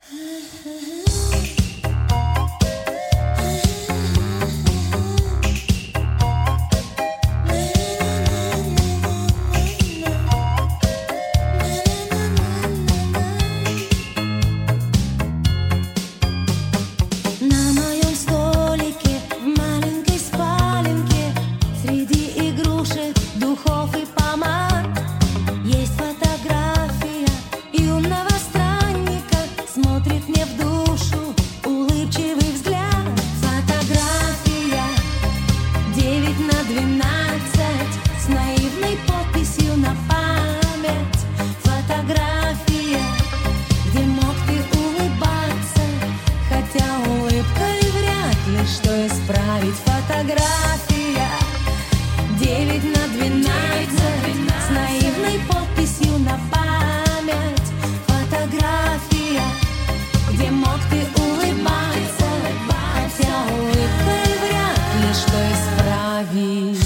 Фотография 9 на 12 с наивной подписью на память. Фотография, где мог ты улыбаться, хотя улыбкой вряд ли что исправить.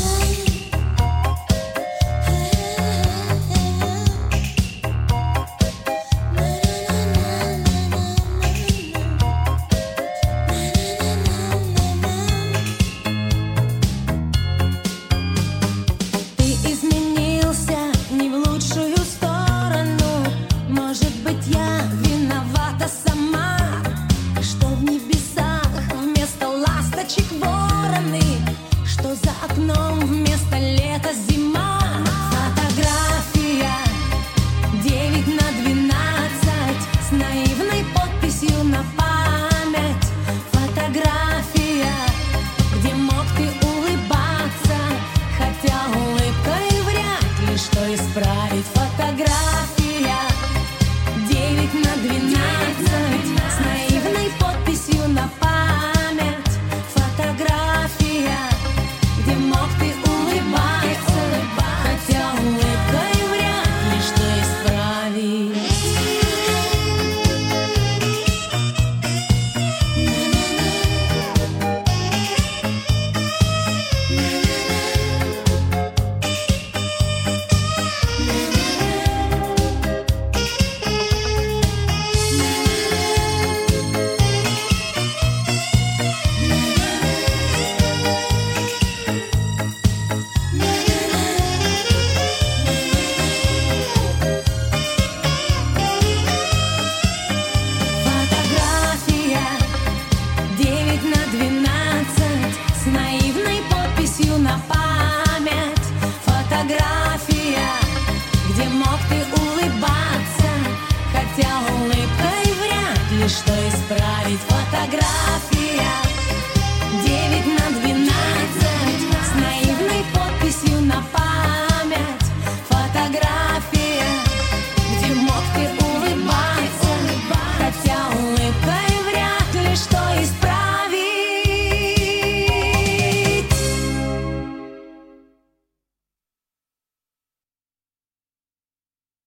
Что за окном вместо лета зима? Фотография 9 на 12 с наивной подписью на память. Фотография, где мог ты улыбаться, хотя улыбкой вряд ли что исправить. Фотография 9 на 12 с наивной подписью на память. Фотография, где мог ты улыбаться, хотя улыбкой вряд ли что исправить. На память. Фотография, где мог ты улыбаться, хотя улыбкой вряд ли что исправить. Фотография.